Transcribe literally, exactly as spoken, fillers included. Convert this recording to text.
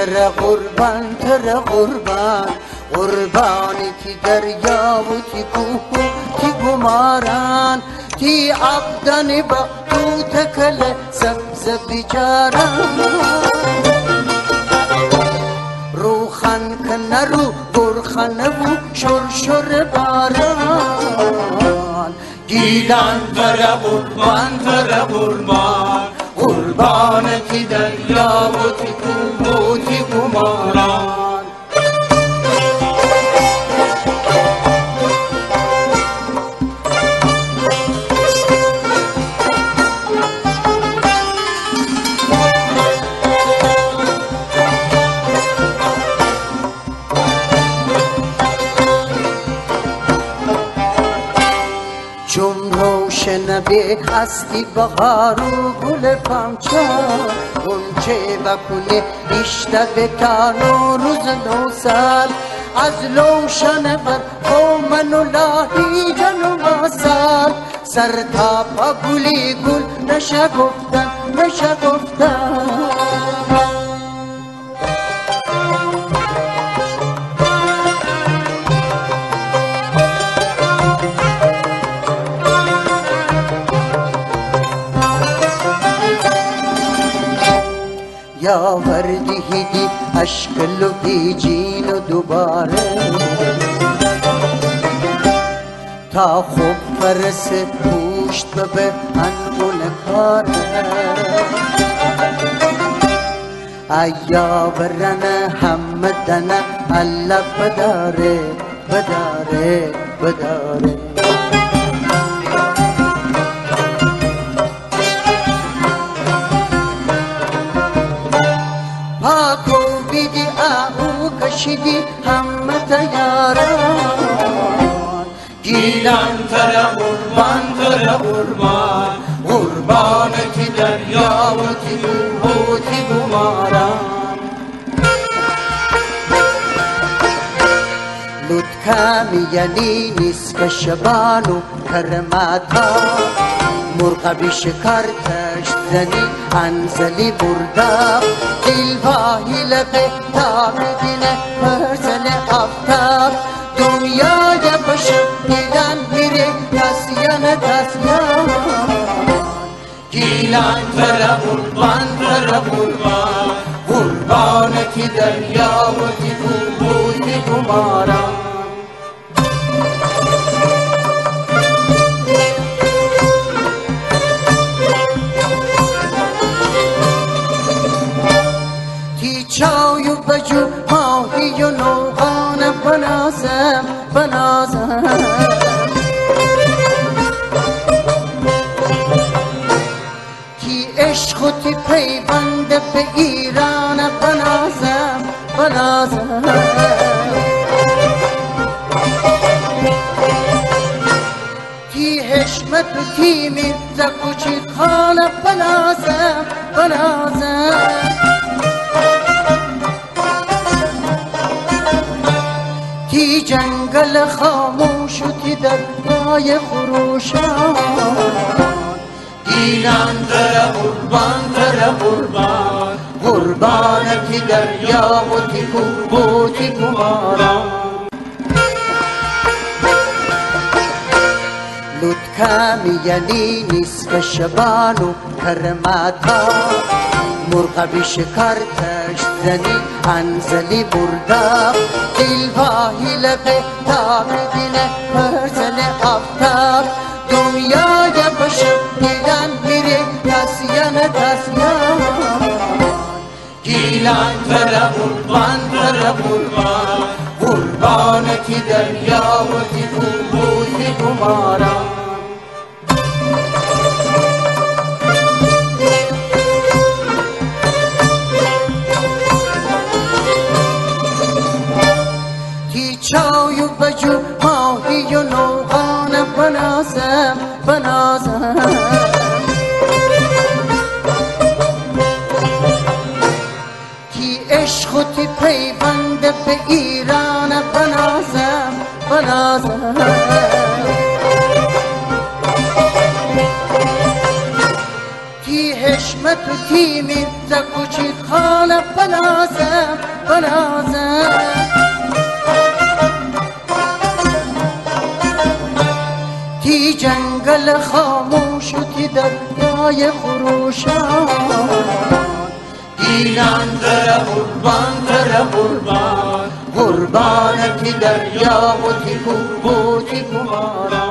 تر قربان تر قربان قربانی تی دریا و تی کوه تی گماران تی عبدن بختو تکل سبز بیچاران روخن کن رو گرخن و شر شر باران گیلان تر قربان تر قربان قربان تی دریا و تی کوه و تی گماران چون روشن به هستی بهار و گل پامچا اونچه بکنه بیشتر به تان و روز نو سال از روشن بر قومن و لاهی جن و ماسال سر تا پا گلی گل نشه گفتن نشه گفتن یا وردی هدی اشکل و بیجین و دوباره تا خوب فرس پوشت به انگون کاره ایا برن همدن الله بداره بداره بداره پاکو بیدی آهو کشیدی همه تیاران گیلان تر قربان تر قربان قربان تی دریا و تی کوه و تی گماران لطکمی یعنی نصف شبان و کرماتا مرغبی شکر تشت زنی انزلی بردا دلواهی لقه تا بدینه فرزن آفتاب دنیای بشر گیلان میره تسیان تسیان گیلان تر قربان تر قربان قربان تی دریا و تی کوه و تی گماران چای و بجو ماهی و نوغان بنازم بنازم کی عشق و تی پیوند به ایران بنازم بنازم کی حشمت و کی میرزا کچید خان بنازم بنازم تی جنگل خاموش و تی در پای خروشان گیلان تر قربان تر قربان قربان تی دریا و تی کوه و تی گماران لطکمی یعنی نصف شبان و کرماتا مرغبی شکر تشت زنی انزلی بردا دلواهی لقه تا بدینه فرزن آفتاب دنیای بشر گیلان میره تسیان تسیان گیلان تر قربان تر قربان قربان تی دریا و تی کوه و تی گماران چای و بجو ماهی و نوغان بنازم بنازم کی عشق و تی پیوند به ایران بنازم بنازم کی حشمت چشمت و تیمی زکوچی خانه بنازم بنازم تی جنگل خاموش و تی دریای خروشان دیلان تر قربان تر قربان قربان تی دریا و تی کوه و تی کوهاران